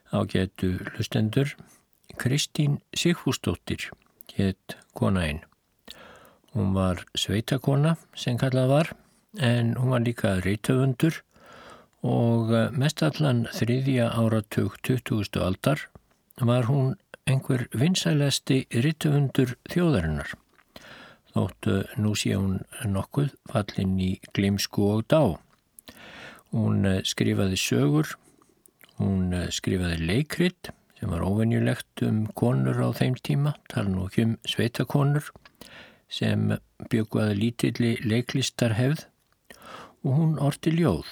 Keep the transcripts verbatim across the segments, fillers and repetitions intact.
Ágætu hlustendur, Kristín Sigfúsdóttir hét kona einn. Hún var sveitakona sem kallað var, en hún var líka rithöfundur og mestallan þriðja áratug tuttugustu aldar var hún einhver vinsælasti rithöfundur þjóðarinnar. Þótt nú sé hún nokkuð fallin í gleymsku og dá. Hún skrifaði sögur, hún skrifaði leikrit sem var óvenjulegt um konur á þeim tíma, tala nú ekki um sveitakonur sem bjuggu að lítilli leiklistarhefð, og hún orti ljóð.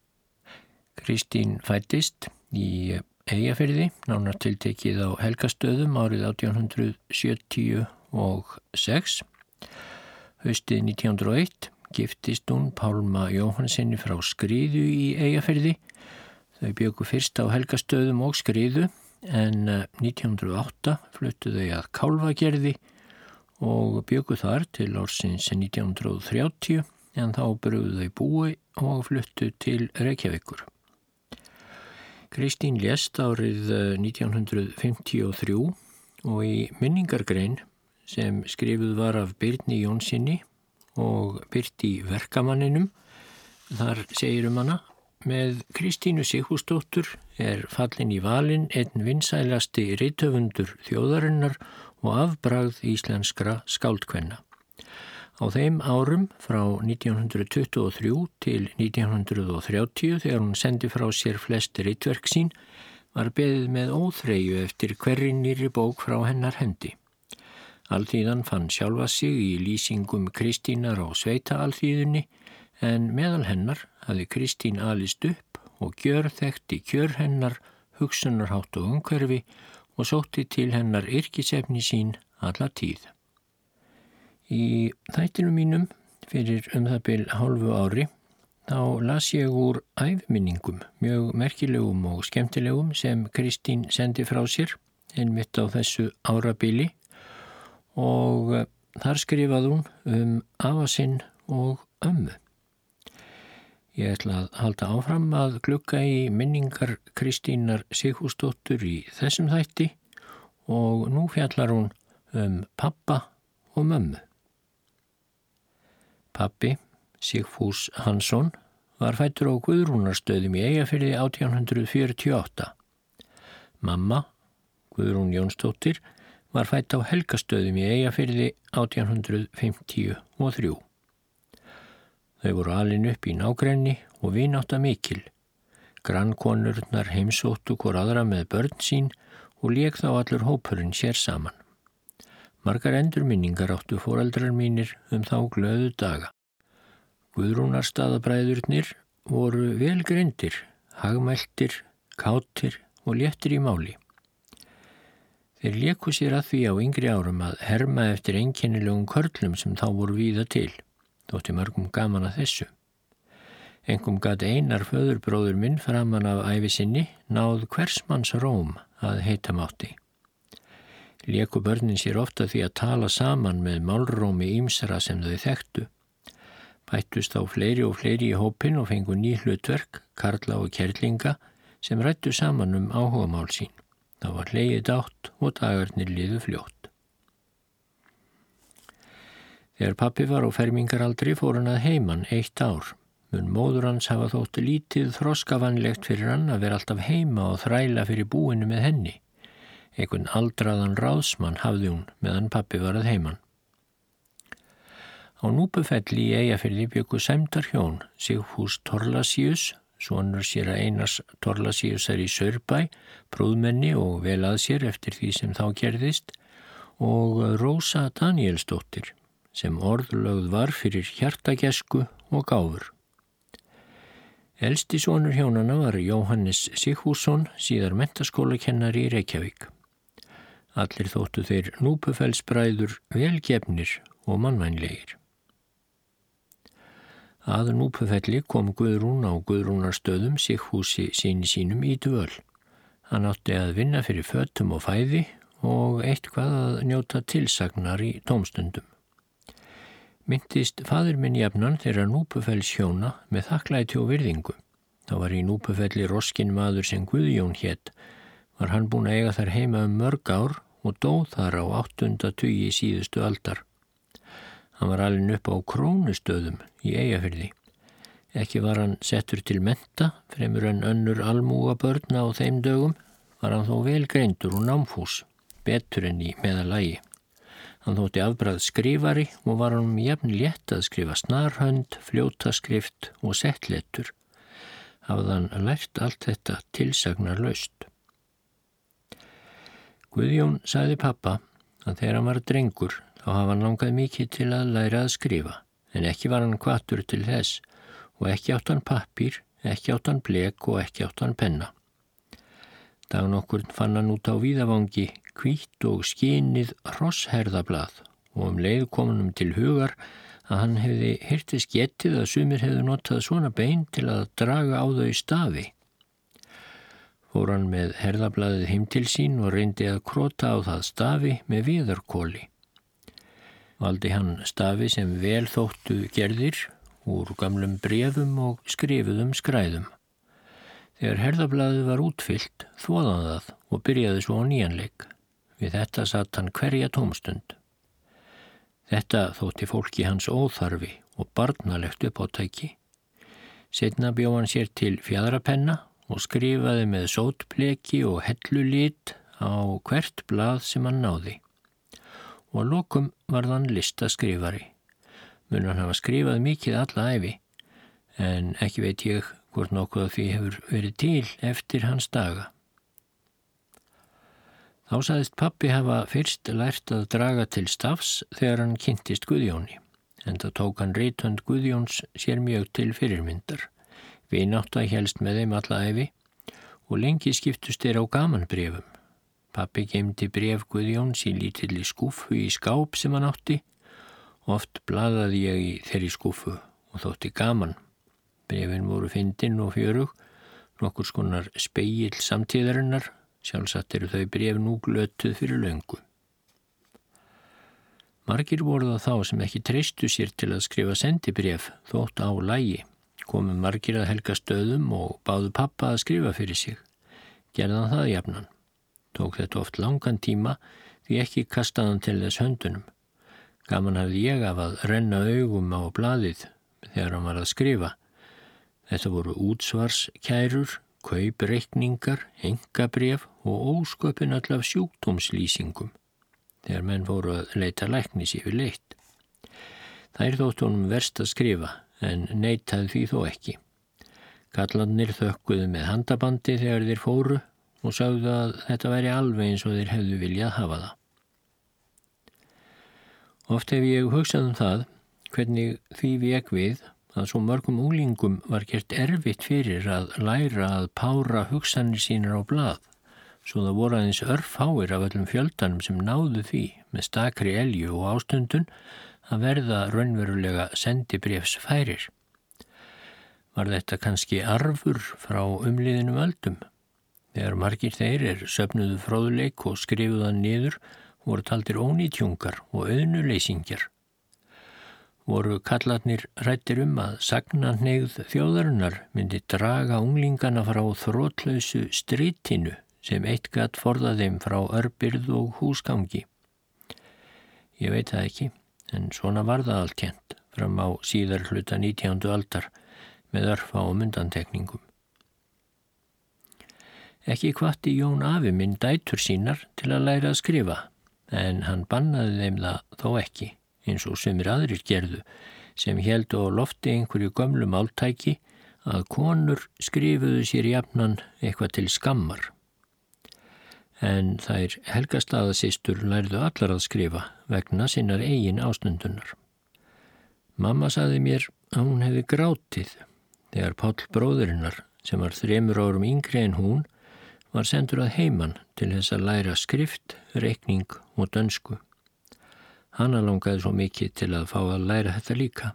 Kristín fæddist í Eyjafirði, nánar tiltekið á Helgastöðum árið átján hundrað sjötíu og sex. Haustið nítján hundrað og eitt giftist hún Pálma Jóhannsinni frá Skriðu í Eyjafirði. Þau bjuggu fyrst á Helgastöðum og Skriðu, en nítján hundrað og átta fluttu þau að Kálfagerði og bjuggu þar til ársins nítján hundrað og þrjátíu, en þá brugðu þau búi og fluttu til Reykjavíkur. Kristín lést árið nítján hundrað fimmtíu og þrjú og í minningargrein sem skrifuð var af Birni Jónsinni og birt í Verkamanninum, þar segir um hana: með Kristínu Sigfúsdóttur er fallin í valinn einn vinsælasti rithöfundur þjóðarinnar og afbragð íslenskra skáldkvenna. Á þeim árum frá nítján hundrað tuttugu og þrjú til nítján hundrað og þrjátíu, þegar hún sendi frá sér flest ritverk sín, var beðið með óþreyju eftir hverri nýrri bók frá hennar hendi. Alþýðan fann sjálfa sig í lýsingum Kristínar á sveitaalþýðunni, en meðal hennar hafði Kristín alist upp og gjörþekkt í kjör hennar, hugsunarhátt og umhverfi og sótti til hennar yrkisefni sín alla tíð. Í þættinum mínum fyrir um það bil hálfu ári þá las ég úr æviminningum, mjög merkilegum og skemmtilegum, sem Kristín sendi frá sér einmitt á þessu árabili, og þar skrifaði hún um afa sinn og ömmu. Ég ætla að halda áfram að glugga í minningar Kristínar Sigfúsdóttur í þessum þætti, og nú fjallar hún um pabba og mömmu. Pabbi, Sigfús Hansson, var fæddur á Guðrúnarstöðum í Eyjafirði átján hundrað fjörutíu og átta. Mamma, Guðrún Jónsdóttir, var fædd á Helgastöðum í Eyjafirði átján hundrað fimmtíu og þrjú. Þau voru alin upp í nágrenni og vinátta mikil. Grannkonurnar heimsóttu hvor aðra með börn sín og lék þá allur hópurinn sér saman. Margar endurminningar áttu foreldrar mínir um þá glöðu daga. Guðrúnarstaðabræðurnir voru vel greindir, hagmæltir, kátir og léttir í máli. Þeir léku sér að því á yngri árum að herma eftir einkennilegum körlum sem þá voru víða til. Þótti mörgum gaman að þessu. Engum gat Einar föðurbróður minn framan af ævi sinni náð hversmanns róm að heita mátti. Léku börnin sér ofta því að tala saman með málrómi ýmsara sem þau þekktu. Bættust þá fleiri og fleiri í hópinn og fengu ný hlutverk, karla og kerlinga, sem ræddu saman um áhugamál sín. Það var hlegið dátt og dagarnir liðu fljótt. Þegar pabbi var á fermingaraldri fór hann að heiman eitt ár. Mun móður hans hafa þótt lítið þroskavanlegt fyrir hann að vera alltaf heima og þræla fyrir búinu með henni. Einhvern aldraðan ráðsmann hafði hún meðan pabbi var að heiman. Á Núpufelli í Eyjafirði bjuggu sæmdar hjón, Sigfús Thorlacius, sonur séra Einars Thorlaciusar í Saurbæ, prúðmenni og vel að sér eftir því sem þá gerðist, og Rósa Danielsdóttir, sem orðlögð var fyrir hjartagesku og gáfur. Elsti sonur hjónanna var Jóhannes Sigfússon, síðar menntaskólakennari í Reykjavík. Allir þóttu þeir Núpufellsbræður velgefnir og mannvænlegir. Að Núpufelli kom Guðrún á Guðrúnarstöðum Sigfúsi síni sínum í dvöl. Hann átti að vinna fyrir fötum og fæði og eitthvað að njóta tilsagnar í dómstundum. Myndist faðir minn jafnan þeirra Núpufells hjóna með þakklæti og virðingu. Það var í Núpufelli roskin maður sem Guðjón hét, var hann búinn að eiga þar heima um mörg ár og dó þar á áttunda tugi síðustu aldar. Hann var alinn upp á Krónustöðum í Eyjafirði. Ekki var hann settur til mennta, fremur en önnur almúgabörn á þeim dögum, var hann þó vel greindur og námfús, betur en í meðalagi. Hann þótti afbragð skrifari og var hann jafn létt að skrifa snarhönd, fljótaskrift og settletur. Hafði hann lært allt þetta tilsagnarlaust. Guðjón sagði pappa að þegar hann var drengur þá hafa hann langað mikið til að læra að skrifa, en ekki var hann hvattur til þess og ekki átt hann pappír, ekki átt hann blek og ekki átt hann penna. Dag nokkurn fann hann út á víðavangi hvítt og skínið hrossherðablað og um leið kom honum til hugar að hann hefði heyrt þess getið að sumir hefðu notað svona bein til að draga á þau stafi. Fór hann með herðablaðið heim til sín og reyndi að krota á það stafi með viðarkoli. Valdi hann stafi sem vel þóttu gerðir úr gamlum bréfum og skrifuðum skræðum. Þegar herðablaðið var útfyllt, þvoði hann það og byrjaði svo á nýjanleik. Við þetta satt hann hverja tómstund. Þetta þótti fólki hans óþarfi og barnalegt uppátæki. Seinna bjó hann sér til fjadrapenna og skrifaði með sótbleki og hellulit á hvert blað sem hann náði. Og að lokum varð hann listaskrifari. Mun hann hafa skrifað mikið alla ævi, en ekki veit ég hvort nokkuð af því hefur verið til eftir hans daga. Þá sagðist pabbi hafa fyrst lært að draga til stafs þegar hann kynntist Guðjóni, en það tók hann rithönd Guðjóns sér mjög til fyrirmyndar. Vinátta hélst með þeim alla ævi og lengi skiptust þeir á gamanbréfum. Pabbi geymdi bréf Guðjóns í lítilli skúffu í skáp sem hann átti. Oft blaðaði ég í þeirri skúffu og þótti gaman. Bréfin voru fyndin og fjörug, nokkurs konar spegill samtíðarinnar, sjálfsagt eru þau bréf nú glötuð fyrir löngu. Margir voru það þá sem ekki treystu sér til að skrifa sendibréf þótt á lagi. Komu margir að helga stöðum og báðu pappa að skrifa fyrir sig. Gerði hann það jafnan. Tók þetta oft langan tíma því ekki kastaði hann til þess höndunum. Gaman hafði ég af að renna augum á blaðið þegar hann var að skrifa. Þetta voru útsvarskærur, kaupreikningar, einkabréf og ósköpin öll af sjúkdómslýsingum þegar menn fóru að leita læknis yfir leitt. Þær þótt honum verst að skrifa en neitaði því þó ekki. Kallarnir þökkuðu með handabandi þegar þeir fóru og sagðu að þetta væri alveg eins og þeir hefðu viljað hafa það. Oft hef ég hugsað um það hvernig því vék við að svo mörgum unglingum var gert erfitt fyrir að læra að pára hugsanir sínar á blað, svo það voru aðeins örfáir af öllum fjöldanum sem náðu því með stakri elju og ástundun að verða raunverulega sendibréfsfærir. Var þetta kannski arfur frá umliðinum öldum? Þegar margir þeir er söfnuðu fróðleik og skrifuðan niður, voru taldir ónýtjungar og auðnuleysingjar. Voru kallarnir hræddir um að sagnahneigð þjóðarinnar myndi draga unglingana frá þrotlausu stritinu sem eitt gat forðað þeim frá örbirð og húsgangi. Ég veit það ekki, en svona var það altént fram á síðar hluta nítjándu aldar með örfa og undantekningum. Ekki hvatti Jón afi minn dætur sínar til að læra að skrifa, en hann bannaði þeim það þó ekki, eins og sumir aðrir gerðu, sem héldu á lofti einhverju gömlu máltæki að konur skrifuðu sér jafnan eitthvað til skammar. En þær Helgastaðasystur lærðu allar að skrifa vegna sinnar eigin ástundunar. Mamma sagði mér að hún hefði grátið þegar Páll bróðurinnar, sem var þremur árum yngri en hún, var sendur að heiman til þess að læra skrift, reikning og dönsku. Hana langaði svo mikið til að fá að læra þetta líka.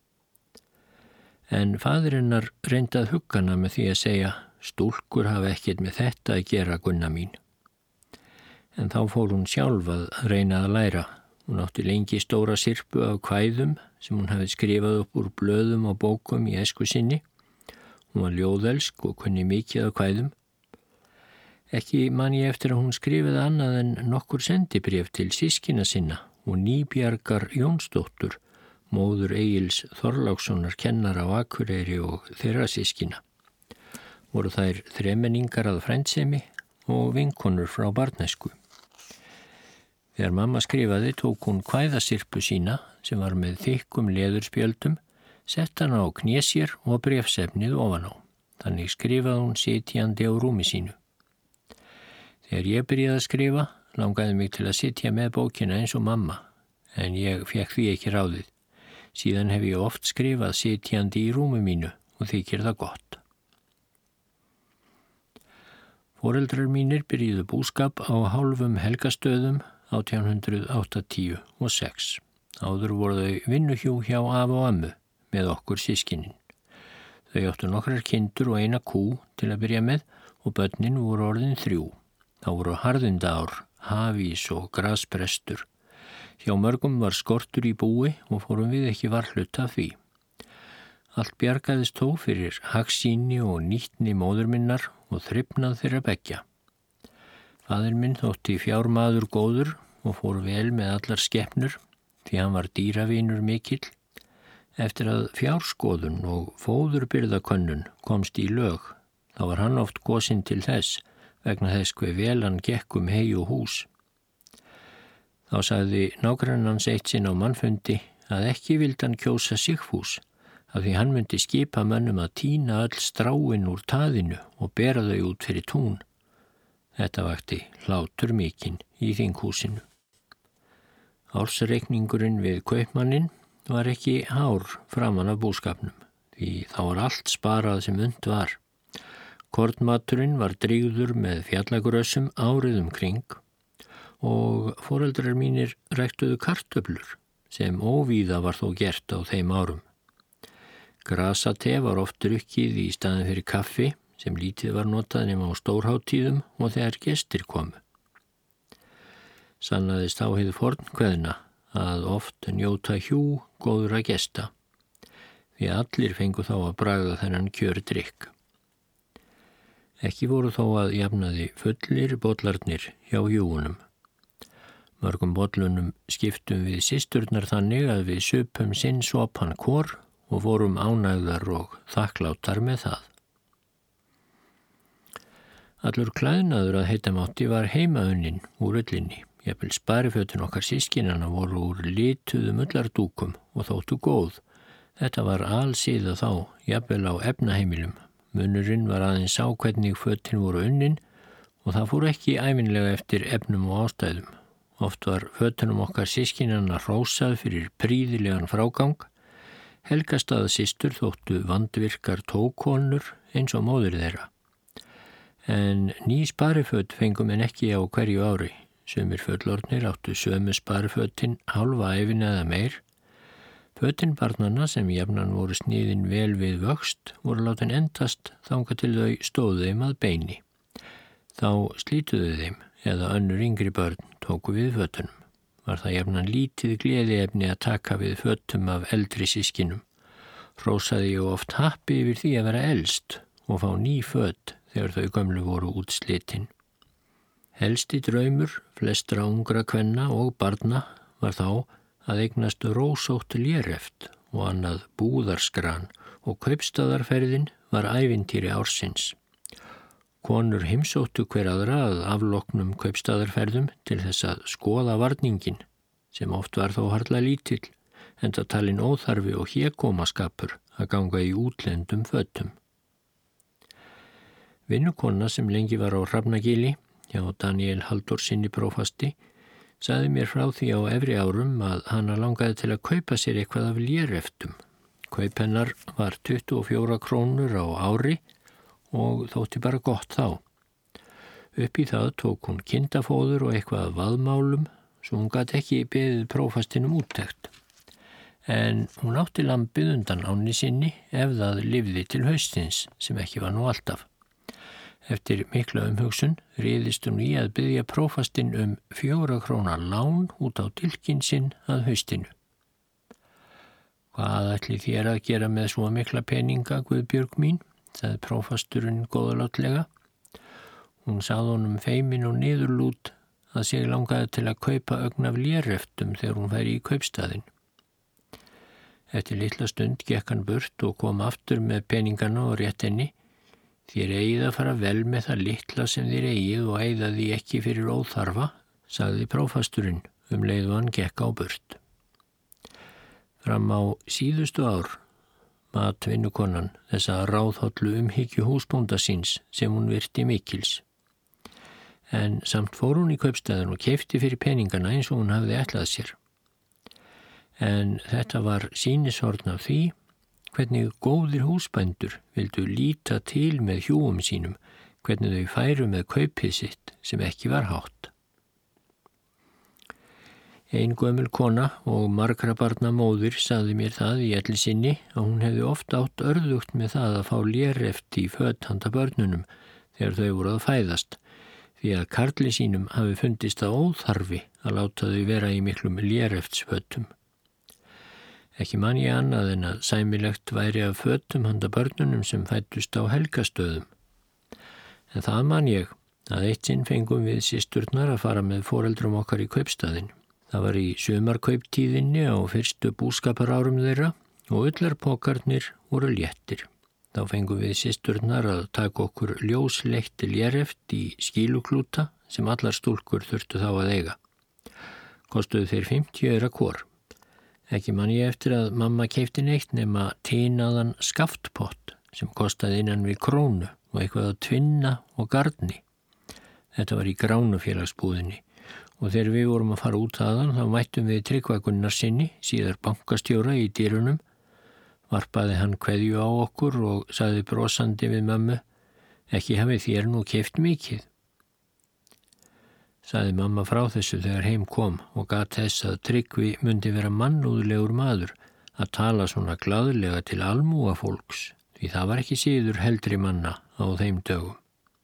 En faðirinnar reyndi að hugga hana með því að segja, stúlkur hafa ekkert með þetta að gera, Gunna mín. En þá fór hún sjálf að reyna að læra. Hún átti lengi stóra sirpu af kvæðum sem hún hafði skrifað upp úr blöðum og bókum í æsku sinni. Hún var ljóðelsk og kunni mikið af kvæðum. Ekki man ég eftir að hún skrifaði annað en nokkur sendibréf til systkina sinna og Nýbjargar Jónsdóttur, móður Egils Þorlákssonar kennara á Akureyri og þeirra systkina. Voru þær þremenningar að frændsemi og vinkonur frá barnæsku. Þegar mamma skrifaði tók hún kvæðasirpu sína sem var með þykkum leðurspjöldum, sett hana á kné sér og bréfsefnið ofan á. Þannig skrifaði hún sitjandi á rúmi sínu. Þegar ég byrjaði að skrifa, langaði mig til að sitja með bókina eins og mamma, en ég fekk því ekki ráðið. Síðan hef ég oft skrifað sitjandi í rúmi mínu og þykir það gott. Foreldrar mínir byrjuðu búskap á hálfum Helgastöðum átján hundruð áttatíu og sex. Áður voru þau vinnuhjú hjá afa og ammu með okkur systkinin. Þau áttu nokkrar kindur og eina kú til að byrja með og börnin voru orðin þrjú. Þá voru harðindár, hafís og grasprestur. Hjá mörgum var skortur í búi og fórum við ekki varhlut af því. Allt bjargaðist þó fyrir hagsýni og nýtni móður minnar og þrifnað þeirra beggja. Faðir minn þótti fjármaður góður og fór vel með allar skepnur því hann var dýravinur mikill. Eftir að fjárskoðun og fóðurbirgðakönnun komst í lög, þá var hann oft kosinn til þess vegna þess hve vel hann gekk um hey og hús. Þá sagði nágrannans eitt sinn á mannfundi að ekki vildi hann kjósa Sigfús af því hann myndi skipa mönnum að tína öll stráin úr taðinu og bera þau út fyrir tún. Þetta vakti hlátur mikinn í þinghúsinu. Ársreikningurinn við kaupmanninn var ekki hár framan af búskapnum því þá var allt sparað sem und var. Kornmaturinn var drýgður með fjallagrössum árið um kring og foreldrar mínir ræktuðu kartöflur sem óvíða var þó gert á þeim árum. Grasate var oft drukkið í staðin fyrir kaffi sem lítið var notað nema á stórhátíðum og þegar gestir komu. Sannaðist á hið fornkveðna að oft njóta hjú góðra gesta því allir fengu þá að bragða þennan kjördrykk. Ekki voru þó að jafnaði fullir bollarnir hjá hjúunum. Mörgum bollunum skiptum við systurnar þannig að við supum sinn sopan hvor og vorum ánægðar og þakklátar með það. Allur klæðnaður að heita mátti var heimaunnin úr ullinni. Jafnvel sparifötin okkar systkinanna voru úr lituðum ullardúkum og þóttu góð. Þetta var alsíða þá, jafnvel á efnaheimilum. Munurinn var aðeins á hvernig fötin voru unnin og það fór ekki ævinlega eftir efnum og ástæðum. Oft var fötunum okkar systkinanna hrósað fyrir prýðilegan frágang. Helgastaðasystur þóttu vandvirkar tókonur eins og móðir þeirra. En ný spariföt fengum en ekki á hverju ári. Sumir fullorðnir áttu sömu sparifötin hálfa ævina eða meir. Fötin barnanna sem jafnan voru sniðin vel við vöxt voru látin endast þangað til þau stóðu þeim að beini. Þá slítuðu þeim eða önnur yngri börn tóku við fötunum. Var það jafnan lítið gleðiefni að taka við fötum af eldri systkinum. Hrósaði ég oft happi yfir því að vera elst og fá ný föt þegar þau gömlu voru útslitin. Helsti draumur flestra ungra kvenna og barna var þá að eignast rósótt léreft og annað búðarskran og kaupstaðarferðin var ævintýri ársins. Konur heimsóttu hver aðra að afloknum kaupstaðarferðum til þess að skoða varningin, sem oft var þó harla lítill, enda talin óþarfi og hégómaskapur að ganga í útlendum fötum. Vinnukona sem lengi var á Hrafnagili, hjá Daniel Halldórsinni prófasti, sagði mér frá því á efri árum að hana langaði til að kaupa sér eitthvað af léreftum. Kaup hennar var tuttugu og fjórar krónur á ári og þótti bara gott þá. Upp í það tók hún kindafóður og eitthvað af vaðmálum, svo hún gat ekki beðið prófastinum úttekt. En hún átti lambið undan ánni sinni ef það lifði til haustins, sem ekki var nú alltaf. Eftir mikla umhugsun riðist hún í að biðja prófastinn um fjóra króna lán út á dilkinn sinn að haustinu. Hvað ætli þér að gera með svo mikla peninga, Guðbjörg mín, sagði prófasturinn góðlátlega. Hún sað honum feimin og niðurlút að sig langaði til að kaupa ögn af léreftum þegar hún færi í kaupstaðinn. Eftir litla stund gekk hann burt og kom aftur með peningana og rétt henni. Þér eigið að fara vel með það litla sem þér eigið og eigða því ekki fyrir óþarfa, sagði prófasturinn um leið og hann gekk á burt. Fram á síðustu ár mat vinnukonan þessa ráðhollu umhyggju húsbónda síns sem hún virti mikils. En samt fór hún í kaupstaðinn og keypti fyrir peningana eins og hún hafði ætlað sér. En þetta var sýnishorn af því hvernig góðir húsbændur vildu líta til með hjúum sínum, hvernig þau færu með kaupið sitt sem ekki var hátt. Ein gömul kona og margra barna móðir sagði mér það í elli sinni að hún hefði oft átt örðugt með það að fá léreft í föt handa börnunum þegar þau voru að fæðast, því að karli sínum hafi fundist það óþarfi að láta þau vera í miklum léreftsfötum. Ekki man ég annað en að sæmilegt væri af fötum handa börnunum sem fættust á helgastöðum. En það man ég að eitt sinn fengum við systurnar að fara með foreldrum okkar í kaupstaðinn. Það var í sumarkauptíðinni á fyrstu búskaparárum þeirra og ullarpokarnir voru léttir. Þá fengum við systurnar að taka okkur ljósleitt léreft í skíluklúta sem allar stúlkur þurftu þá að eiga. Kostuðu þeir fimmtíu aura hvor. Ekki man ég eftir að mamma keypti neitt nema tinaðan skaftpott sem kostaði innan við krónu og eitthvað að tvinna og garni. Þetta var í Gránufélagsbúðinni og þegar við vorum að fara út aðan þá mættum við Tryggva Gunnarssyni, síðar bankastjóra í dyrunum. Varpaði hann kveðju á okkur og sagði brosandi við mömmu, ekki hafið þér nú keypt mikið. Sagði mamma frá þessu þegar heim kom og gat þess að Tryggvi mundi vera mannúðlegur maður að tala svona glaðlega til almúga fólks, því það var ekki síður heldri manna á þeim dögum.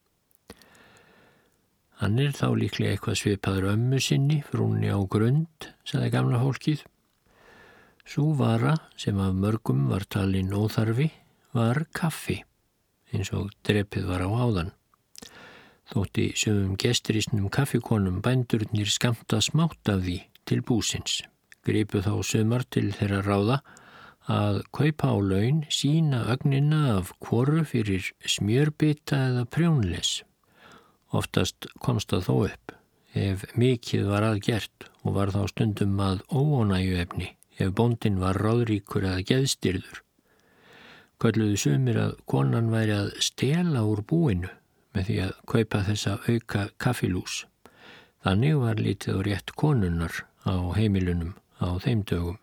Hann er þá líklega eitthvað svipaður ömmu sinni, frúnni á Grund, sagði gamla fólkið. Sú vara sem af mörgum var talin óþarfi var kaffi, eins og drepið var á áðan. Þótti sumum gestrisnum kaffikonum bændurnir skamta smátt af því til búsins. Gripu þá sumar til þeirra ráða að kaupa á laun sína ögnina af hvoru fyrir smjörbita eða prjónles. Oftast komst það þó upp, ef mikið var að gert og var þá stundum að óánægjuefni, ef bóndinn var ráðríkur eða geðstyrður. Kölluðu sumir að konan væri að stela úr búinu með því að kaupa þessa auka kaffilús. Þannig var lítið og rétt konunnar á heimilunum á þeim dögum.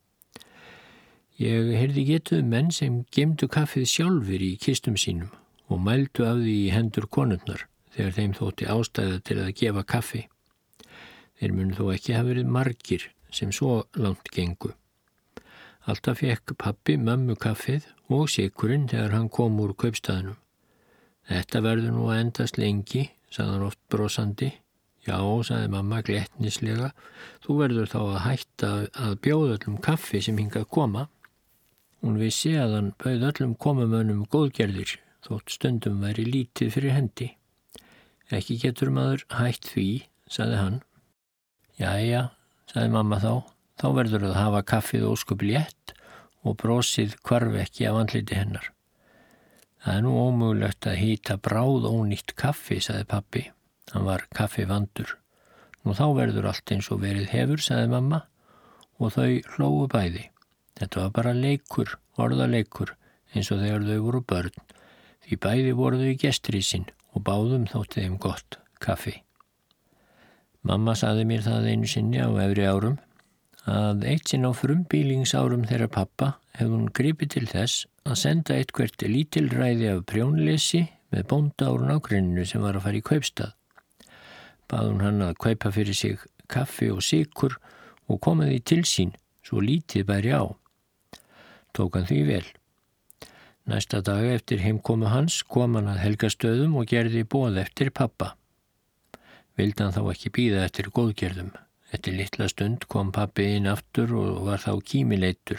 Ég heyrði getuð menn sem geymdu kaffið sjálfur í kistum sínum og mældu af því í hendur konunnar þegar þeim þótti ástæða til að gefa kaffi. Þeir mun þó ekki hafa verið margir sem svo langt gengu. Alltaf fekk pabbi mömmu kaffið og sykurinn þegar hann kom úr kaupstaðnum. Þetta verður nú að endast lengi, sagði hann oft brosandi. Já, sagði mamma glettnislega, þú verður þá að hætta að bjóða öllum kaffi sem hingað koma. Hún vissi að hann bauð öllum komumönnum góðgerðir, þótt stundum væri lítið fyrir hendi. Ekki getur maður hætt því, sagði hann. Jæja, sagði mamma þá, þá verður að hafa kaffið ósköp létt og brosið hvarf ekki af andliti hennar. Það er nú ómögulegt að hýta bráð ónýtt kaffi, sagði pabbi. Hann var kaffivandur. Nú þá verður allt eins og verið hefur, sagði mamma, og þau hlógu bæði. Þetta var bara leikur, orðaleikur, eins og þegar þau voru börn. Því bæði voru þau í gestrisinn og báðum þótti þeim gott kaffi. Mamma sagði mér það einu sinni á efri árum að eitt sinn á frumbýlingsárum þeirra pappa hefði hún gripið til þess að senda eitthvert lítilræði af prjónlesi með bónda úr nágrenninu sem var að fara í kaupstað. Bað hún hann að kaupa fyrir sig kaffi og sykur og koma því til sín svo lítið bæri á. Tók hann því vel. Næsta dag eftir heimkomu hans kom hann að helgastöðum og gerði boð eftir pappa. Vildi hann þá ekki bíða eftir góðgerðum. Eftir litla stund kom pabbi inn aftur og var þá kímileitur.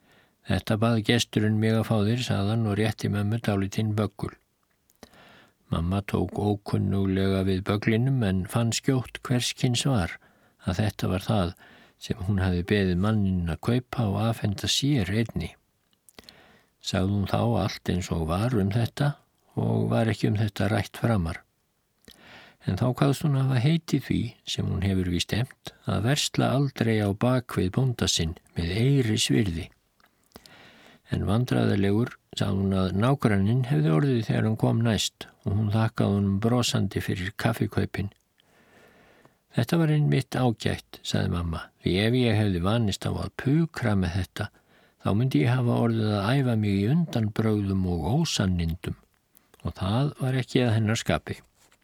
Þetta bað gesturinn mig að fá þér, sagði hann og rétti mömmu dálítinn böggul. Mamma tók ókunnuglega við böglinum en fann skjótt hverskins var að þetta var það sem hún hafði beðið manninn að kaupa og afhenda sér einni. Sagði hún þá allt eins og var um þetta og var ekki um þetta rætt framar. En þá kvaðst hún hafa heitið því sem hún hefur víst efnt að versla aldrei á bakvið bónda sinn með eyri svirði. En vandræðalegur sagði hún að nágranninn hefði orðið þegar hann kom næst og hún þakkaði honum brosandi fyrir kaffikaupin. Þetta var einmitt ágætt, sagði mamma, því ef ég hefði vanist á að pukra með þetta, þá myndi ég hafa orðið að æfa mig í undanbrögðum og ósannindum og það var ekki að hennar skapi.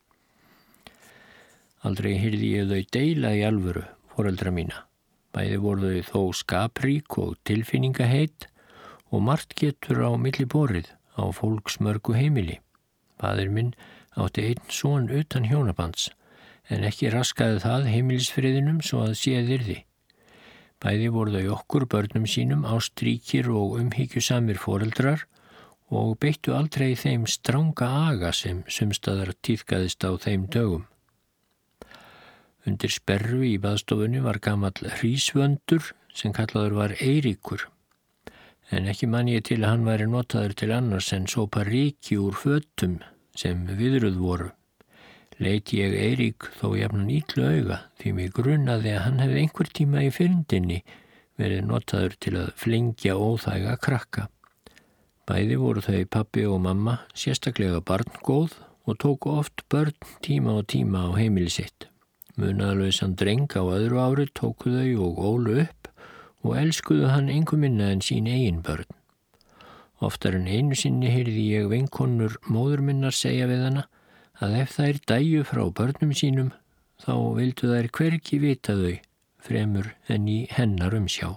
Aldrei heyrði ég þau deila í alvöru, foreldra mína. Bæði voru þau þó skaprík og tilfinningaheit og margt getur á milli borið á fólksmörgu heimili. Faðir minn átti einn son utan hjónabands, en ekki raskaði það heimilisfriðinum svo að séð yrði. Bæði voru þau okkur börnum sínum ástríkir og umhyggjusamir foreldrar og beittu aldrei þeim stranga aga sem sumstaðar tíðkaðist á þeim dögum. Undir sperru í baðstofunni var gamall hrísvöndur sem kallaður var Eiríkur, en ekki man ég til að hann væri notaður til annars en sópa ryki úr fötum sem viðruð voru. Leit ég Eirík þó jafnan illu auga því mig grunaði að hann hefði einhver tíma í fyrndinni verið notaður til að flengja óþæga krakka. Bæði voru þau pabbi og mamma sérstaklega barngóð og tóku oft börn tíma og tíma á heimili sitt. Munaðarlausan dreng á öðru ári tóku þau og ólu upp og elskuðu hann engu minna en sín eigin börn. Oftar en einu sinni heyrði ég vinkonur móður minnar segja við hana að ef þær dæju frá börnum sínum, þá vildu þær hvergi vita þau, fremur en í hennar umsjá.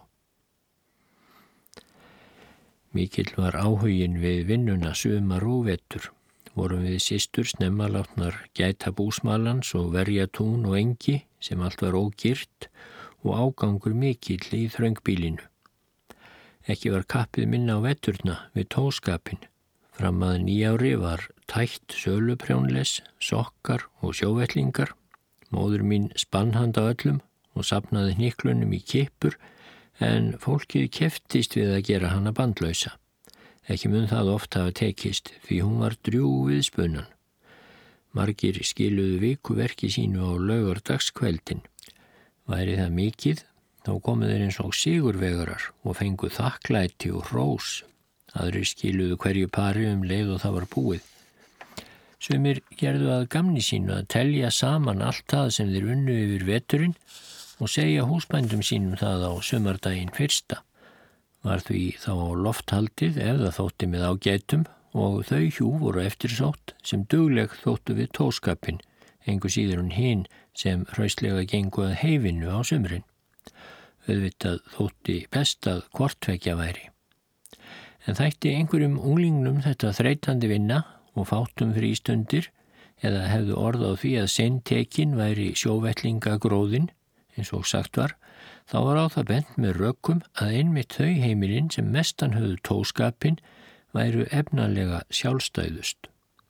Mikill var áhuginn við vinnuna sumar og vetur. Vorum við systur snemma látnar gæta búsmalans og verja tún og engi sem allt var ógirt og ágangur mikill í þröngbílinu. Ekki var kappið minna á veturna við tóskapin. Fram að nýjári var tætt söluprjónles, sokkar og sjóvettlingar. Móður mín spann handa öllum og safnaði hnyklunum í kippur en fólkið keftist við að gera hana bandlausa. Ekki mun það oft hafa tekist því hún var drjúg við spunan. Margir skiluðu vikuverki sínu á laugardagskveldin. Væri það mikið, þá komu þeir eins og sigurvegarar og fengu þakklæti og hrós. Aðrir skiluðu hverju pari um leið og það var búið. Sumir gerðu að gamni sínu að telja saman allt það sem þeir unnu yfir veturinn og segja húsbændum sínum það á sumardaginn fyrsta. Var því þá á lofthaldið ef það þótti með ágætum og þau hjú voru eftirsótt sem dugleg þóttu við tóskapin, engu síður en hinn sem hraustlega gengu að heifinu á sumrin. Auðvitað þótti best að hvort tveggja væri. En þætti einhverjum unglingnum þetta þreytandi vinna og fátum frístundir eða hefðu orð á því að seintekin væri sjóvettlingagróðin, eins og sagt var, þá var á það bent með rökkum að einmitt þau heimilin sem mestan höfðu tóskapin væru efnalega sjálfstæðust.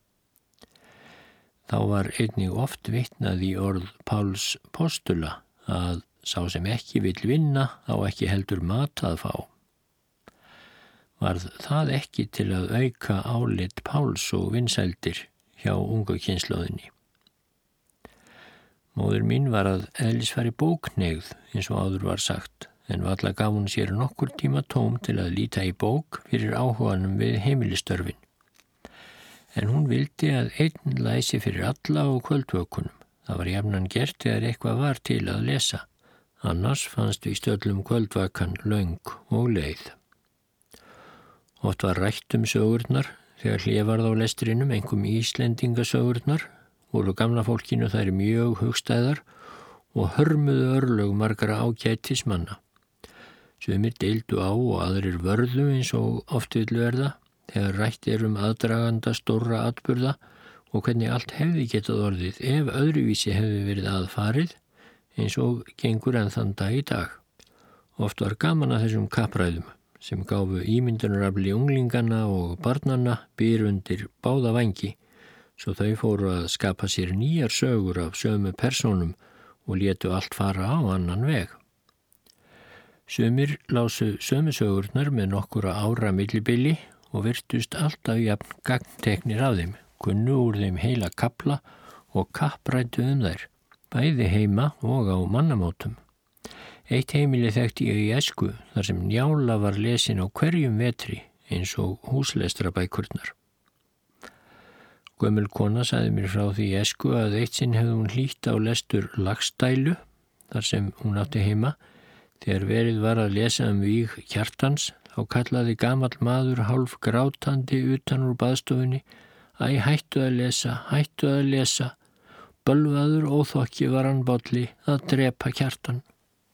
Þá var einnig oft vitnað í orð Páls postula að sá sem ekki vill vinna á ekki heldur mat að fá. Varð það ekki til að auka álit Páls og vinsældir hjá ungu kynslóðinni. Móður mín var að eðlisfari bókneigð eins og áður var sagt, en varla gaf hún sér nokkur tíma tóm til að líta í bók fyrir áhuganum við heimilistörfin. En hún vildi að einn læsi fyrir alla á kvöldvökunum. Það var jafnan gert þegar eitthvað var til að lesa. Annars fannst við stöllum kvöldvakan löng og leið. Oft var rætt um sögurnar þegar hlé varð á lestrinum, einkum Íslendingasögurnar, voru gamla fólkinu þær mjög hugstæðar og hörmuðu örlög margra ágætismanna. Sumir deildu á og aðrir vörðu eins og oft vill verða þegar rætt er um aðdraganda stórra atburða og hvernig allt hefði getað orðið ef öðruvísi hefði verið aðfarið eins og gengur enn þann dag í dag. Oft var gaman að þessum kappræðum sem gáfu ímyndunarafli unglingana og barnanna byr undir báða vængi, svo þau fóru að skapa sér nýjar sögur af sömu persónum og létu allt fara á annan veg. Sumir lásu sömu sögurnar með nokkura ára millibili og virtust alltaf jafn gagnteknir af þeim, kunnu úr þeim heila kapla og kappræddu um þær, bæði heima og á mannamótum. Eitt heimili þekkti ég í Esku þar sem Njála var lesin á hverjum vetri eins og húslestrabækurnar. Gömul kona sagði mér frá því í Esku að eitt sinn hefði hún hlýtt á lestur Laxdælu þar sem hún átti heima. Þegar verið var að lesa um víg Kjartans, þá kallaði gamall maður hálf grátandi utan úr baðstofunni: Æ, hættu að lesa, hættu að lesa. Bölvaður óþokki var hann bolli að drepa Kjartan.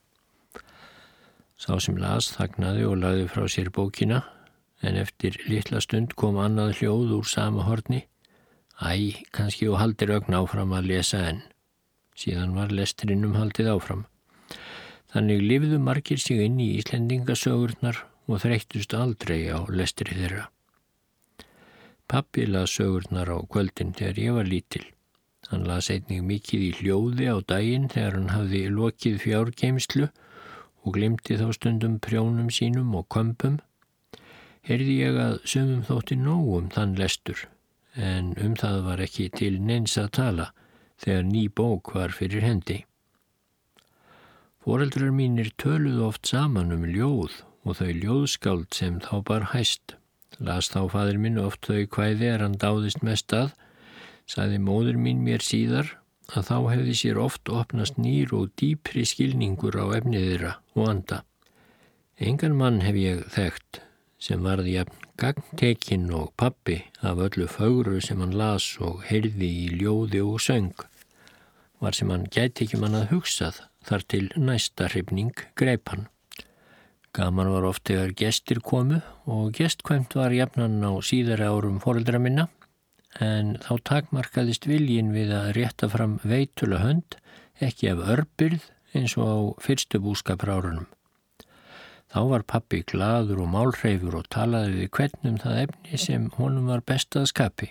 Sá sem las þagnaði og lagði frá sér bókina, en eftir litla stund kom annað hljóð úr sama horni: Æ, kannski þú haldir ögn áfram að lesa enn. Síðan var lestrinnum haldið áfram. Þannig lifðu margir sig inn í Íslendingasögurnar og þreyttust aldrei á lestri þeirra. Pabbi las sögurnar á kvöldin þegar ég var lítil. Hann las einnig mikið í hljóði á daginn þegar hann hafði lokið fjárgeymslu og gleymdi þá stundum prjónum sínum og kömbum. Heyrði ég að sumum þótti nóg um þann lestur, en um það var ekki til neins að tala þegar ný bók var fyrir hendi. Foreldrar mínir töluðu oft saman um ljóð og þau ljóðskáld sem þá bar hæst. Las þá faðir minn oft þau kvæði er hann dáðist mest að. Sagði móðir mín mér síðar að þá hefði sér oft opnast nýr og dýpri skilningur á efni þeirra og anda. Engan mann hef ég þekkt sem varði jafn gagntekinn og pabbi af öllu fögru sem hann las og heyrði í ljóði og söng. Var sem hann gæti ekki mann að hugsað þar til næsta hrifning greip hann. Gaman var oft þegar gestir komu og gestkvæmt var jafnan á síðari árum foreldra minna, en þá takmarkaðist viljinn við að rétta fram veitula hönd, ekki af örbirð eins og á fyrstu búskapárunum. Þá var pabbi glaður og málhreifur og talaði við hvern um það efni sem honum var best að skapi.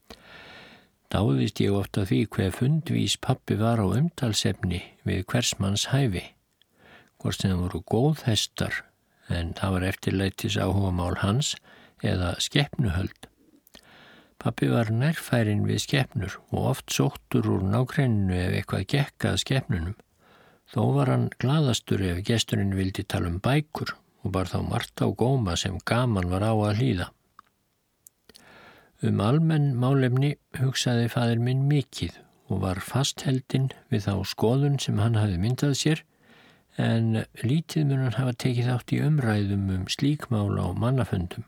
Dáðist ég ofta því hve fundvís pabbi var á umtalsefni við hvers manns hæfi, hvort sem voru góð hestar, en það var eftirlætis áhugamál hans eða skepnuhöld. Pabbi var nærfærin við skepnur og oft sóttur úr nágrenninu ef eitthvað gekk að skepnunum. Þó var hann glaðastur ef gesturinn vildi tala um bækur og bar þá margt á góma sem gaman var á að hlýða. Um almenn málefni hugsaði faðir minn mikið og var fastheldinn við þá skoðun sem hann hafði myndað sér, en lítið mun hann hafa tekið þátt í umræðum um slík mál á mannafundum.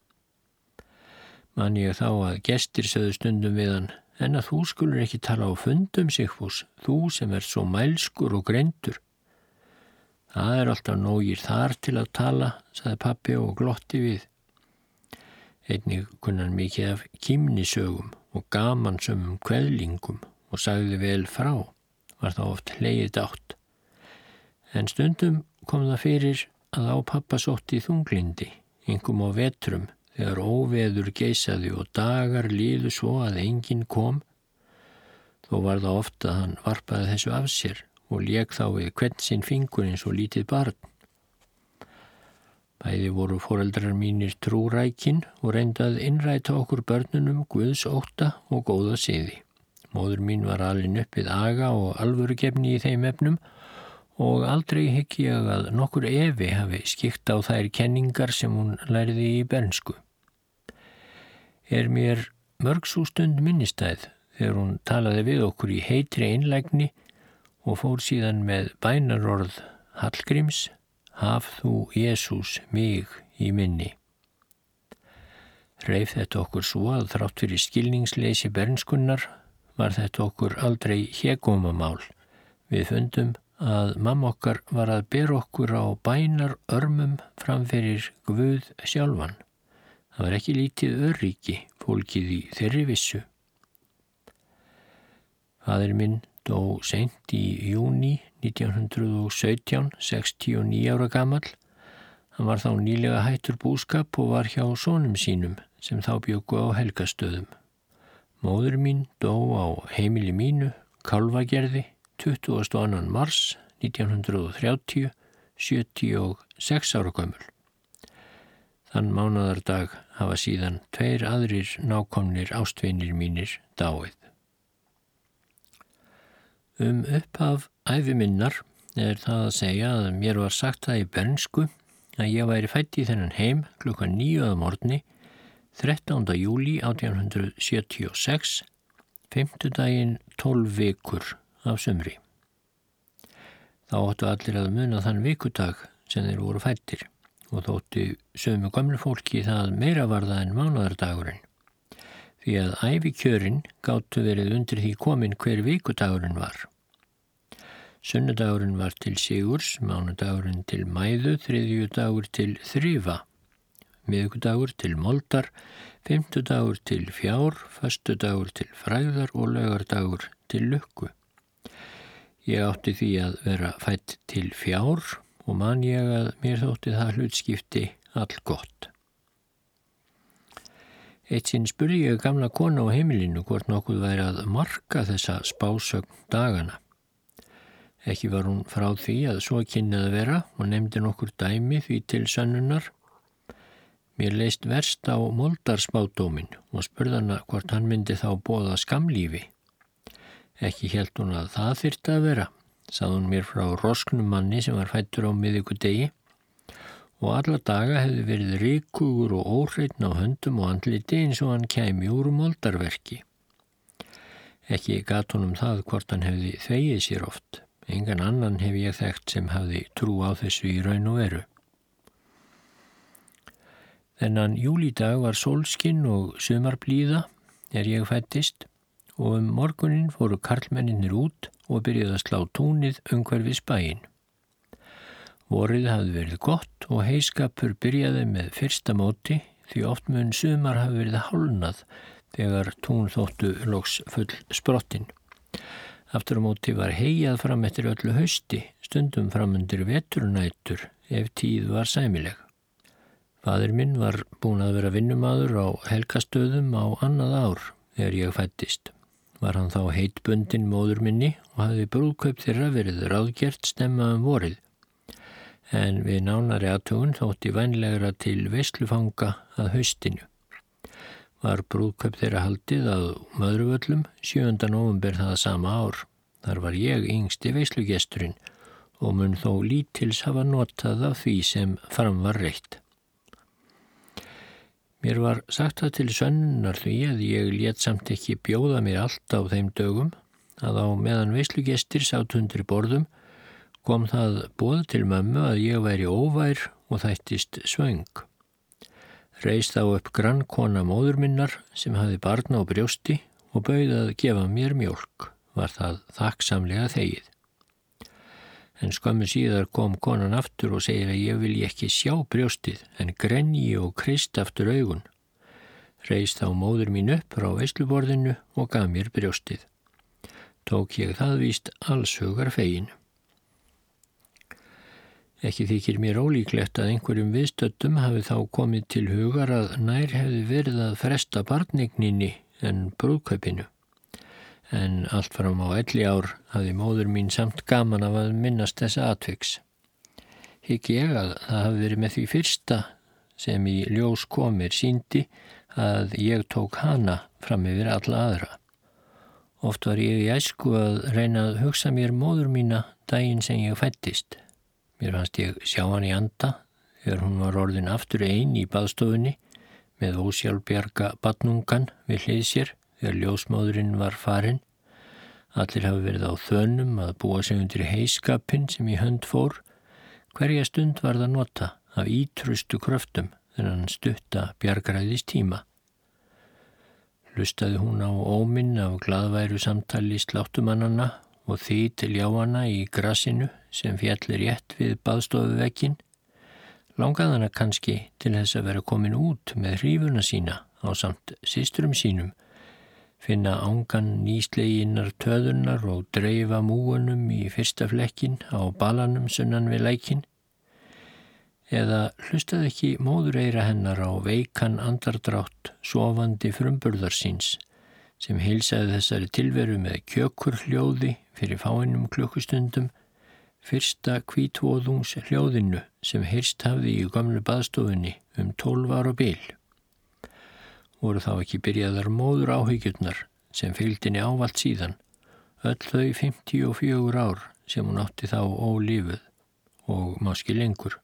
Man ég þá að gestir sögðu stundum við hann: En að þú skulur ekki tala á fundum, Sigfús, þú sem er svo mælskur og greindur. Það er alltaf nógir þar til að tala, sagði pabbi og glotti við. Einnig kunnan mikið af kímnisögum og gamansömmum kveðlingum og sagði vel frá, var þá oft hlegið dátt. En stundum kom það fyrir að á pabba sótti þunglindi, einkum á vetrum, þegar óveður geisaði og dagar liðu svo að enginn kom. Þó var það oft að hann varpaði þessu af sér og lék þá við hvern sinn fingur eins og lítið barn. Bæði voru foreldrar mínir trúrækin og reyndu að innræta okkur börnunum Guðs ótta og góða siði. Móður mín var alin upp við aga og alvörugefni í þeim efnum og aldrei hygg ég að nokkur efi hafi skikkt á þær kenningar sem hún lærði í bernsku. Er mér mörg sú stund minnistæð þegar hún talaði við okkur í heitri einlægni og fór síðan með bænarorð Hallgríms: Haf þú, Jesús, mig í minni. Reif þetta okkur svo að þrátt fyrir skilningsleysi bernskunnar var þetta okkur aldrei hégómamál. Við fundum að mamma okkar var að bera okkur á bænar örmum framfyrir Guð sjálfan. Það var ekki lítið örríki fólkið í þeirri vissu. Faðir minn dó seint í júní nítján hundruð og sautján, sextíu og níu ára gamall. Hann var þá nýlega hættur búskap og var hjá sonum sínum sem þá bjuggu á Helgastöðum. Móðir mín dó á heimili mínu, Kálfagerði, tuttugasta og annan mars nítján hundruð þrjátíu, sjötíu og sex ára gömul. Þann mánaðardag hafa síðan tveir aðrir nákomnir ástvinir mínir dáið. Um upphaf ævi minnar er það að segja að mér var sagt það í bernsku að ég væri fædd í þennan heim klukkan níu að morgni, þrettánda júlí átján hundruð sjötíu og sex, fimmtudaginn tólf vikur af sumri. Þá áttu allir að muna þann vikudag sem þeir voru fæddir og þótti sömu gömlu fólki það meira varða en mánaðardagurinn, því að ævikjörin gátu verið undir því komin hver vikudagurinn var. Sunnudagurinn var til sigurs, mánudagurinn til mæðu, þriðjudagur til þrifa, miðvikudagur til moldar, fimmtudagur til fjár, föstudagur til frægðar og laugardagur til lukku. Ég átti því að vera fædd til fjár og man ég að mér þótti það hlutskipti all gott. Eitt sinn spurði ég gamla konu á heimilinu hvort nokkuð væri að marka þessa spásögn dagana. Ekki var hún frá því að svo kynni að vera og nefndi nokkur dæmi því til sönnunar. Mér leist verst á moldarspádóminn og spurði hana hvort hann myndi þá boða skammlífi. Ekki hélt hún að það þyrfti að vera, sagði hún mér frá rosknum manni sem var fæddur á miðvikudegi og alla daga hefði verið ríkugur og óhreinn á höndum og andliti eins og hann kæmi úr moldarverki. Ekki gat hún um það hvort hann hefði þvegið sér oft. Engan annan hef ég þekkt sem hafði trú á þessu í raun og veru. Þennan júlídag var sólskinn og sumarblíða er ég fæddist og um morguninn fóru karlmenninir út og byrjuðu að slá túnið umhverfis bæinn. Vorið hafði verið gott og heyskapur byrjaði með fyrsta móti því oft mun sumar hafi verið hálnað þegar tún þóttu loks full sprottin. Aftur á móti var heyjað fram eftir öllu hausti, stundum fram undir veturnætur ef tíð var sæmileg. Faðir minn var búinn að vera vinnumaður á helgastöðum á annað ár þegar ég fæddist. Var hann þá heitbundinn móður minni og hafði brúðkaup þeirra verið ráðgert snemma um vorið. En við nánari athugun þótti vænlegra til veislufanga að haustinu. Var brúðkaup þeirra haldið að Möðruvöllum sjöunda nóvember það sama ár. Þar var ég yngsti veislugesturinn og mun þó lítils hafa notað af því sem fram var reitt. Mér var sagt það til sönnunar því að ég lét samt ekki bjóða mér allt á þeim dögum að á meðan veislugestir sátu undir borðum kom það boð til mömmu að ég væri óvær og þættist svöng. Reis þá upp grannkona móður minnar sem hafði barn á brjósti og bauð að gefa mér mjólk, var það þakksamlega þegið. En skömmu síðar kom konan aftur og segir að ég vilji ekki sjá brjóstið en grenji og krist aftur augun. Reis þá móður mín upp frá veisluborðinu og gaf mér brjóstið. Tók ég það víst alls hugar fegin. Ekki þykir mér ólíklegt að einhverjum viðstöddum hafi þá komið til hugar að nær hefði verið að fresta barneigninni en brúðkaupinu. En allt fram á elli ár hafði móður mín samt gaman af að minnast þessa atviks. Hygg ég að það hafi verið með því fyrsta sem í ljós komir sýndi að ég tók hana fram yfir alla aðra. Oft var ég í æsku að reyna að hugsa mér móður mína daginn sem ég fæddist. Mér fannst ég sjá hann í anda þegar hún var orðin aftur ein í baðstofunni með ósjálfbjarga barnungan við hlið sér þegar ljósmóðurinn var farin. Allir hafi verið á þönum að búa sig undir heyskapinn sem í hönd fór. Hverja stund var það nota af ítrustu kröftum þennan stutta bjargræðis tíma. Hlustaði hún á óminn af glaðværu samtali sláttumannanna og því til jáana í grassinu sem fjallir rétt við baðstofuveginn. Langaði hana kannski til þess að vera komin út með hrífuna sína á samt systrum sínum, finna ángan nýsleginnar töðunar og dreifa múunum í fyrsta flekkin á balanum sunnan við lækin. Eða hlustaði ekki móðureyra hennar á veikan andardrátt sofandi frumburðar síns sem heilsaði þessari tilveru með kjökurhljóði fyrir fáeinum klukkustundum, fyrsta hvítvoðungs hljóðinu sem heyrst hafði í gömlu baðstofunni um tólf ára bil. Voru þá ekki byrjaðar móður áhyggjurnar sem fylgdinni ávallt síðan, öll þau fimmtíu og fjögur ár sem hún átti þá ólífuð og máski lengur.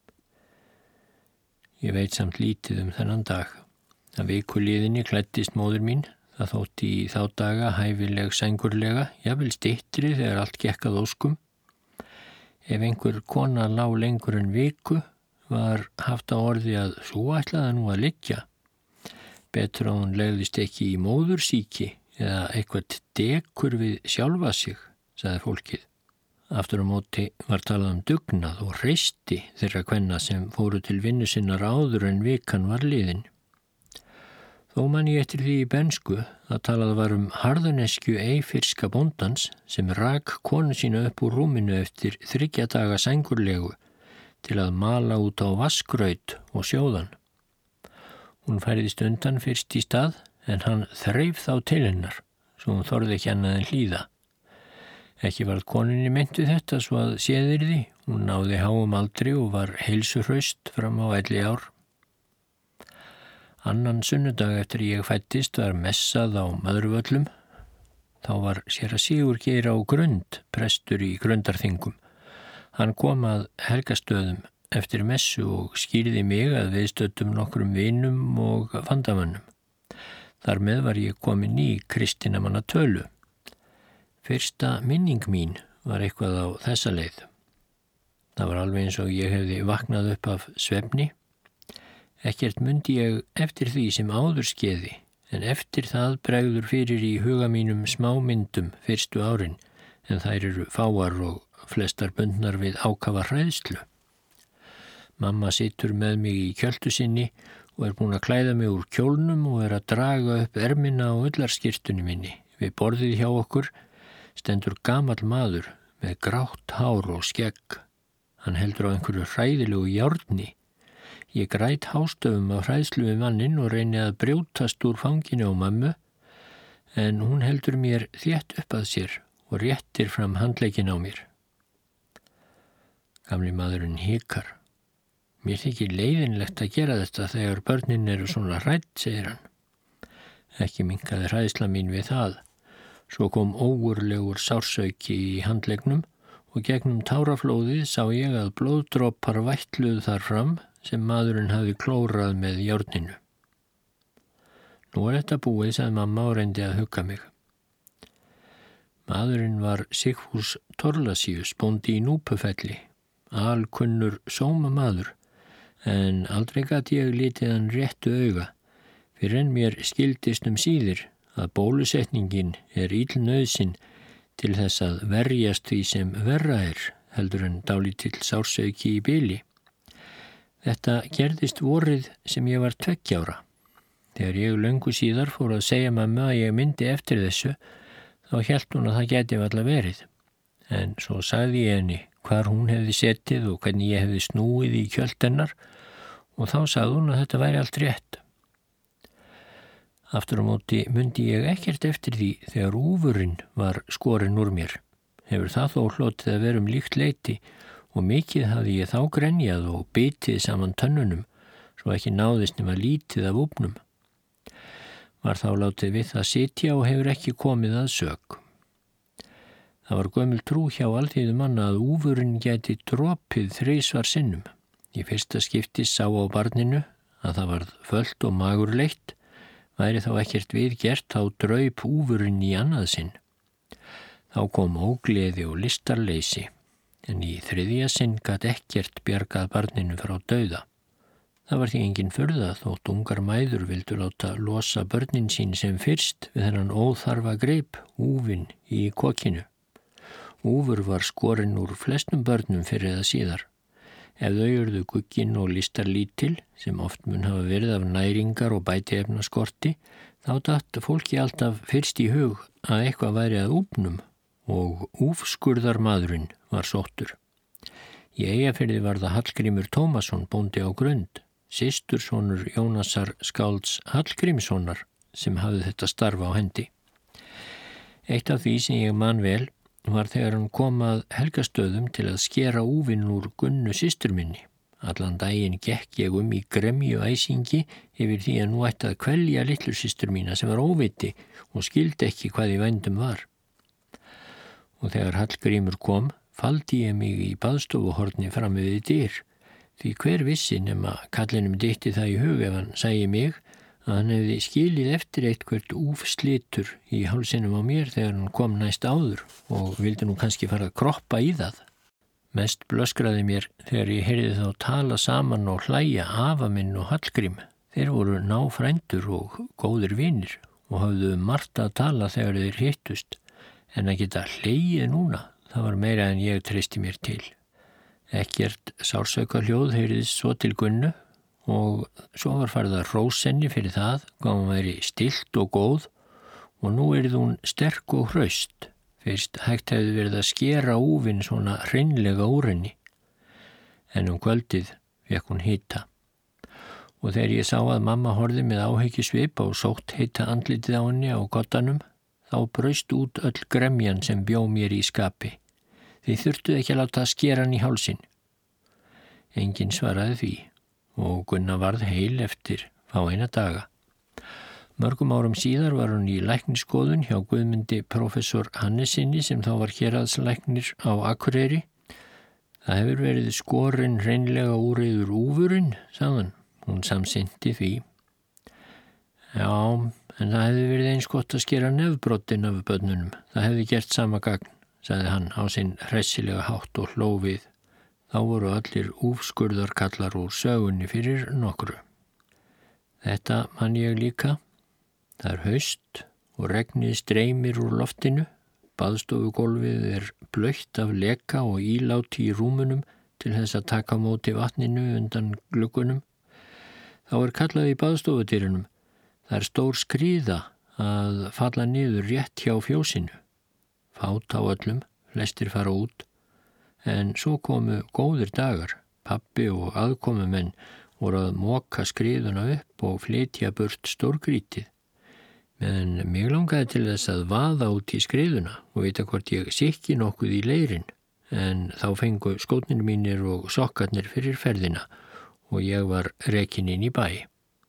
Ég veit samt lítið um þennan dag. Að vikuliðinni klæddist móður mín, það þótti í þá daga hæfileg sængurlega, jafnvel styttri þegar allt gekk að óskum. Ef einhver kona lá lengur en viku var haft á orði að svo ætlaði nú að liggja. Betur að hún legðist ekki í móðursýki eða eitthvað dekur við sjálfa sig, sagði fólkið. Aftur á móti var talað um dugnað og hreysti þeirra kvenna sem fóru til vinnu sinnar áður en vikan var liðin. Þó man ég eftir því í bensku að talað var um harðuneskju eifirska bóndans sem rak konu sína upp úr rúminu eftir þriggja daga sængurlegu til að mala út á vassgraut og sjóðan. Hún færðist undan fyrst í stað en hann þreif þá til hennar svo hún þorði ekki annað en hlýða. Ekki varð konunni meint við þetta svo að séðirði, hún náði háum aldri og var heilsuhraust fram á elli ár. Annan sunnudag eftir ég fættist var messað á Möðruvöllum. Þá var séra Sigurgeir á Grund, prestur í Grundarþingum. Hann kom að Helgastöðum eftir messu og skýrði mig að viðstöddum nokkrum vinum og vandamönnum. Þar með var ég komin í kristinamanna tölu. Fyrsta minning mín var eitthvað á þessa leið. Það var alveg eins og ég hefði vaknað upp af svefni. Ekkert mundi ég eftir því sem áður skeiði, en eftir það bregður fyrir í huga mínum smámyndum fyrstu árin, en þær eru fáar og flestar bundnar við ákafa hræðslu. Mamma situr með mig í kjöltu sinni og er búin að klæða mig úr kjólnum og er að draga upp ermina á ullarskyrtunni minni. Við borðið hjá okkur stendur gamall maður með grátt hár og skegg. Hann heldur á einhverju hræðilegu járni. Ég græt hástöfum á hræðslu við mannin og reyni að brjótast úr fanginu á mömmu, en hún heldur mér þétt upp að sér og réttir fram handleggin á mér. Gamli maðurinn hikar. Mér þykir leiðinlegt að gera þetta þegar börnin eru svona hrædd, segir hann. Ekki minnkaði hræðsla mín við það. Svo kom ógurlegur sársauki í handleggnum og gegnum táraflóðið sá ég að blóðdroppar vætluðu þar fram sem maðurinn hafði klórað með járninu. Nú er þetta búið, sagði mamma og reyndi að hugga mig. Maðurinn var Sigfús Thorlacius, bóndi í Núpufelli, alkunnur sóma maður, en aldrei gat ég litið hann réttu auga, fyrir en mér skildist um síðir að bólusetningin er ill nauðsyn til þess að verjast því sem verra er, heldur en dálítill sársauki í bili. Þetta gerðist vorið sem ég var tveggja ára. Þegar ég löngu síðar fór að segja mamma að ég myndi eftir þessu, þá hélt hún að það geti varla verið. En svo sagði ég henni hvar hún hefði setið og hvernig ég hefði snúið í kjöld hennar og þá sagði hún að þetta væri allt rétt. Aftur á móti mundi ég ekkert eftir því þegar úfurinn var skorinn úr mér. Hefur það þó hlotið að vera um líkt leyti og mikið hafði ég þá grenjað og bitið saman tönnunum svo ekki náðist nema lítið af úfnum. Var þá látið við það sitja og hefur ekki komið að sök. Það var gömul trú hjá alþýðu manna að úfurinn gæti dropið þrisvar sinnum. Í fyrsta skipti sá á barninu að það varð fölt og magurleitt. Væri þá ekkert viðgert, þá draup úfurinn í annað sinn. Þá kom ógleði og listarleysi, en í þriðja sinn gat ekkert bjargað barninu frá dauða. Það var því engin furða þótt ungar mæður vildu láta losa börnin sín sem fyrst við þennan óþarfa greip, úfinn í kokinu. Úfur var skorinn úr flestum börnum fyrir eða síðar. Ef þau urðu gugginn og listarlítil, sem oft mun hafa verið af næringar og bætiefnaskorti, þá datt fólki alltaf fyrst í hug að eitthvað væri að úfnum og úfskurðarmaðurinn var sóttur. Í Eyjafirði var það Hallgrímur Tómasson, bóndi á Grund, systursonur Jónasar skálds Hallgrímssonar, sem hafði þetta starfa á hendi. Eitt af því sem ég man vel var þegar hann kom að Helgastöðum til að skera úfinn úr Gunnu systur minni. Allan daginn gekk ég um í gremju æsingi yfir því að nú ætti að kvelja litlu systur mína sem var óviti og skildi ekki hvað í vændum var. Og þegar Hallgrímur kom, faldi ég mig í baðstofuhorni fram við dyr, því hver vissi nema kallinum dytti það í hug ef hann sæi mig að hann hefði skilið eftir eitthvert úfslitur í hálsinum á mér þegar hann kom næst áður og vildi nú kannski fara að kroppa í það. Mest blöskraði mér þegar ég heyrði þá tala saman og hlæja afa minn og Hallgrím. Þeir voru náfrændur og góðir vinir og hafðu margt að tala þegar þeir hittust, en að geta hlegið núna, það var meira en ég treysti mér til. Ekkert sársauka hljóð heyrðist svo til Gunnu og svo var farið að hrósa henni fyrir það hvað hún væri stillt og góð og nú yrði hún sterk og hraust. Fyrst hægt hefði verið að skera úfinn svona hreinlega úr henni. En um kvöldið fékk hún hita. Og þegar ég sá að mamma horfði með áhyggjusvip og sótt heita andlitið á henni á koddanum, þá braust út öll gremjan sem bjó mér í skapi. Þið þurftuð ekki að láta skera hann í hálsin. Enginn svaraði því og Gunna varð heil eftir fáeina daga. Mörgum árum síðar var hún í læknisskoðun hjá Guðmundi prófessor Hannesinni sem þá var héraðslæknir á Akureyri. Það hefur verið skorinn hreinlega úreyður úfurinn, sagðan. Hún samsinnti því. Já, en það hefði verið eins gott að skera nefbrottin af börnunum. Það hefði gert sama gagn, sagði hann á sinn hressilega hátt og hló við. Þá voru allir úfskurðarkallar úr sögunni fyrir nokkru. Þetta man ég líka. Það er haust og regnið streymir úr loftinu. Baðstofugólfið er blautt af leka og íláti í rúmunum til þess að taka á móti vatninu undan gluggunum. Þá er kallað í baðstofudyrunum. Það er stór skriða að falla niður rétt hjá fjósinu. Fát á öllum, flestir fara út. En svo komu góðir dagar. Pabbi og aðkomumenn voru að moka skriðuna upp og flytja burt stórgrítið. Men mig langaði til þess að vaða út í skriðuna og vita hvort ég sikki nokkuð í leirinn, en þá fengu skónir mínir og sokkarnir fyrir ferðina og ég var rekinn inn í bæ.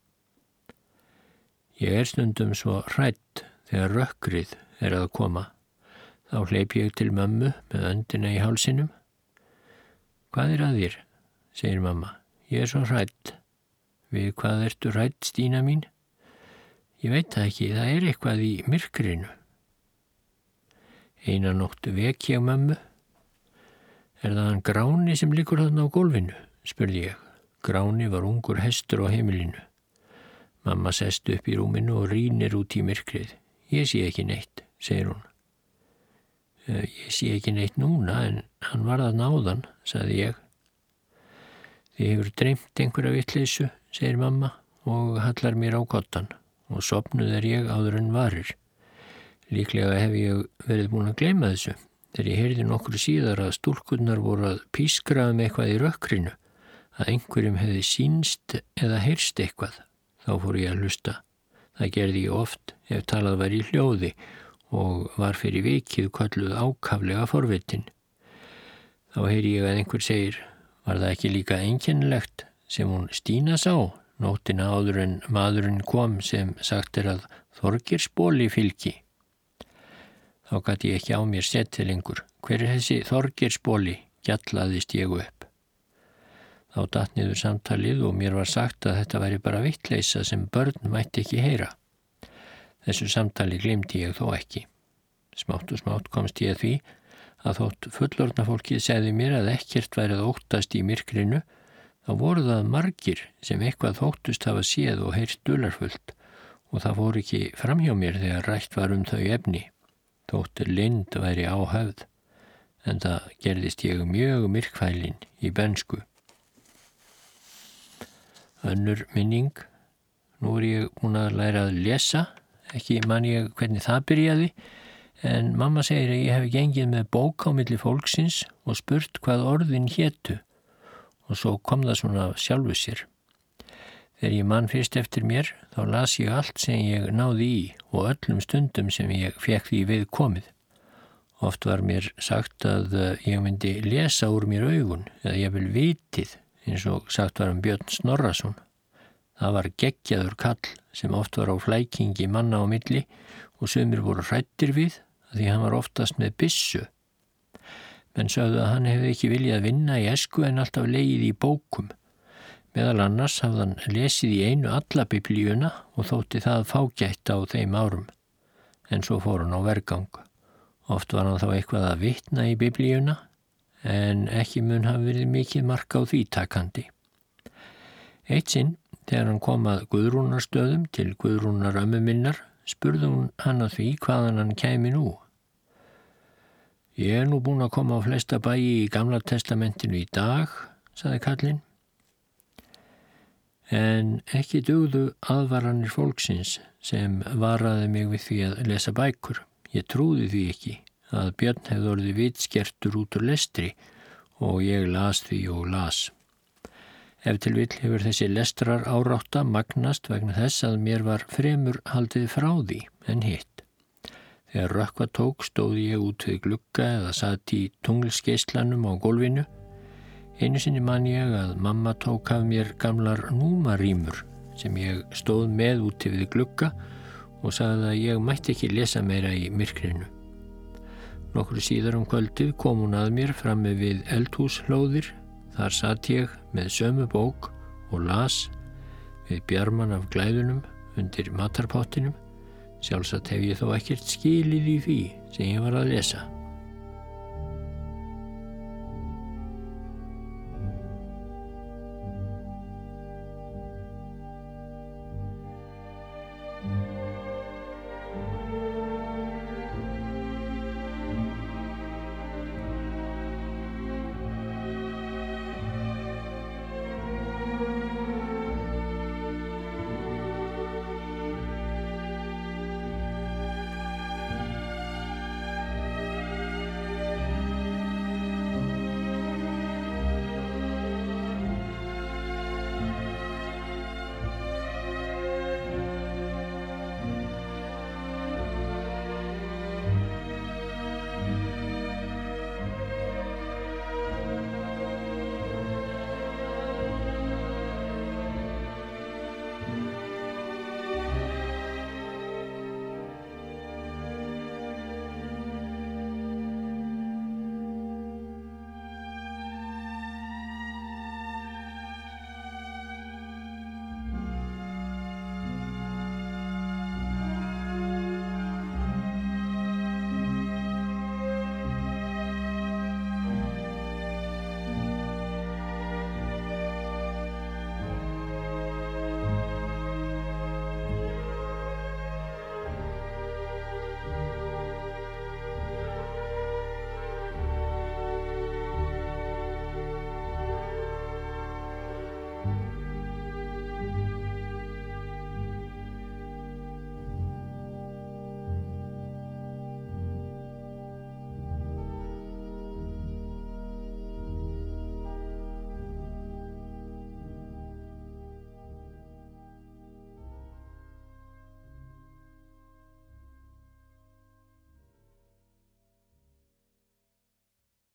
Ég er stundum svo hrædd þegar rökkrið er að koma. Þá hleyp ég til mömmu með öndina í hálsinum. Hvað er að þér? Segir mamma. Ég er svo hrædd. Við hvað ertu hrædd, Stína mín? Ég veit það ekki, það er eitthvað í myrkrinu. Eina nótt vek ég mömmu. Er það hann Gráni sem liggur þarna á gólfinu? Spurði ég. Gráni var ungur hestur á heimilinu. Mamma sest upp í rúminu og rýnir út í myrkrið. Ég sé ekki neitt, segir hún. Ég sé ekki neitt núna, en hann var þarna áðan, sagði ég. Þið hefur dreymt einhverja vitleysu, segir mamma og hallar mér á koddan. Og sofnuð er ég áður en varir. Líklega hef ég verið búin að gleyma þessu. Þegar ég heyrði nokkru síðar að stúlkurnar voru að pískra um eitthvað í rökkrinu, að einhverjum hefði sýnst eða heyrst eitthvað. Þá fór ég að hlusta. Það gerði ég oft ef talað var í hljóði og var fyrir vikið kölluð ákaflega forvitin. Þá heyri ég að einhver segir, var það ekki líka einkennilegt sem hún Stína sá? Nóttina áður en maðurinn kom sem sagt er að Þorgeirsboli fylgi. Þá gat ég ekki á mér setið lengur. Hver er þessi Þorgeirsboli? Gjallaðist ég upp. Þá datt niður samtalið og mér var sagt að þetta væri bara vitleysa sem börn mætti ekki heyra. Þessu samtali gleymdi ég þó ekki. Smátt og smátt komst ég að því að þótt fullorðna fólkið segði mér að ekkert væri að óttast í myrkrinu, þá voru það margir sem eitthvað þóttust hafa séð og heyrt dularfullt og það fór ekki framhjá mér þegar rætt var um þau efni. Þótt lind væri á höfð, en það gerðist ég mjög myrkfælin í bernsku. Önnur minning. Nú er ég búin að læra að lesa, ekki man ég hvernig það byrjaði, en mamma segir að ég hef gengið með bók á milli fólksins og spurt hvað orðin hétu. Og svo kom það svona af sjálfu sér. Þegar ég man fyrst eftir mér, þá las ég allt sem ég náði í og öllum stundum sem ég fekk því við komið. Oft var mér sagt að ég myndi lesa úr mér augun eða ég vil vitið, eins og sagt var um Björn Snorrason. Það var geggjaður kall sem oft var á flækingi manna á milli og sumir voru hræddir við að því hann var oftast með byssu. Menn sögðu að hann hefði ekki viljað vinna í esku en alltaf legið í bókum. Meðal annars hafði hann lesið í einu alla biblíuna og þótti það fágætt á þeim árum. En svo fór hann á vergang. Oft var hann þá eitthvað að vitna í biblíuna, en ekki mun hafa verið mikið mark á því takandi. Eitt sinn, þegar hann kom að Guðrúnarstöðum til Guðrúnar ömmu minnar, spurði hún hann að því hvaðan hann kæmi nú. Ég er nú búin að koma á flesta bæi í Gamla testamentinu í dag, sagði kallinn. En ekki dugðu aðvaranir fólksins sem varaði mig við því að lesa bækur. Ég trúði því ekki að Björn hefði orðið vitskertur út úr lestri og ég las því og las. Ef til vill hefur þessi lestrar árátta magnast vegna þess að mér var fremur haldið frá því en hitt. Þegar rökkva tók stóði ég út við glugga eða sat í tunglsgeislanum á gólfinu. Einu sinni man ég að mamma tók af mér gamlar númarímur sem ég stóð með úti við glugga og sagði að ég mætti ekki lesa meira í myrkrinu. Nokkru síðar um kvöldið kom hún að mér frammi við eldhúshlóðir. Þar sat ég með sömu bók og las við bjarman af glæðunum undir matarpottinum. Sjálfsagt hef ég þó ekkert skilið í því sem ég var að lesa.